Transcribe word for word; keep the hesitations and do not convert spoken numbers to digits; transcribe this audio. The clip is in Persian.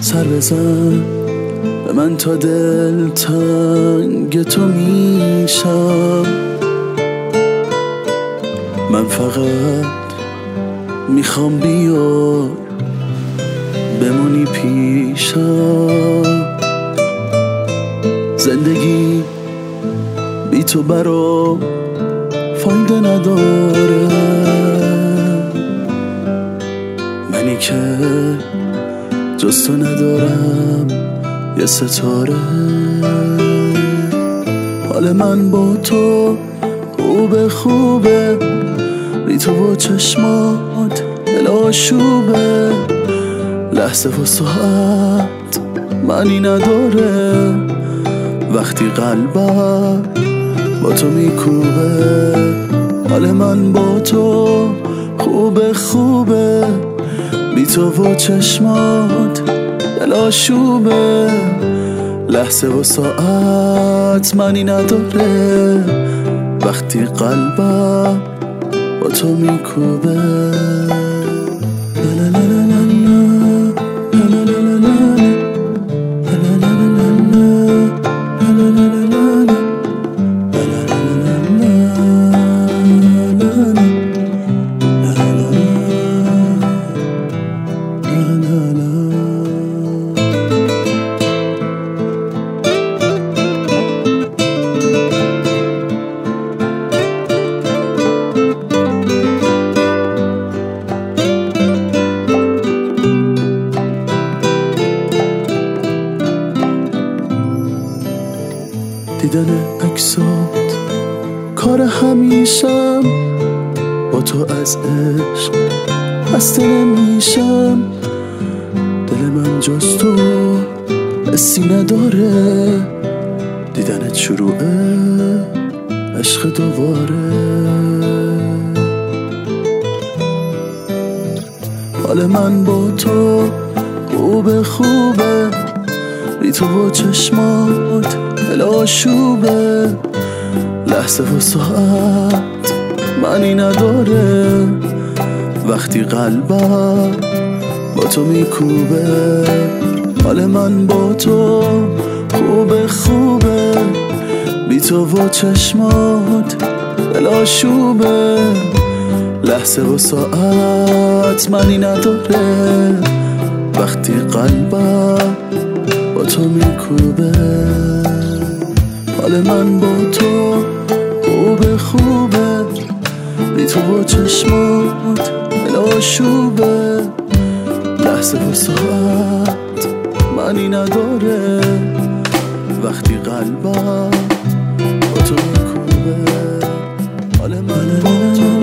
سر بزن به من تا دل تنگ تو میشم. من فقط میخوام بیای بمونی پیشم. زندگی بی تو برام فایده نداره. منی که جز تو ندارم یه ستاره. حال من با تو خوبه خوبه، بی تو با چشمات دل آشوبه. لحظه و ساعت معنی نداره وقتی قلبم با تو میکوبه. حال من با تو خوبه خوبه، بی تو و چشمات دل آشوبه. لحظه و ساعت معنی نداره وقتی قلبم با تو میکوبه. دیدن عکسات کار همیشم، با تو از عشق خسته نمیشم. دل من جز تو حسی نداره، دیدنت شروعه عشق دوباره. حال من با تو خوبه خوبه، بی تو با چشمات دل آشوبه. لحظه و ساعت معنی نداره وقتی قلبم با تو میکوبه. حال من با تو خوبه خوبه، بی تو و چشمات دل آشوبه. لحظه و ساعت معنی نداره وقتی قلبم با تو میکوبه. حال من با تو خوبه خوبه، بی تو با چشمات دل آشوبه. لحظه و ساعت معنی نداره وقتی قلبم با تو میکوبه. حال من با تو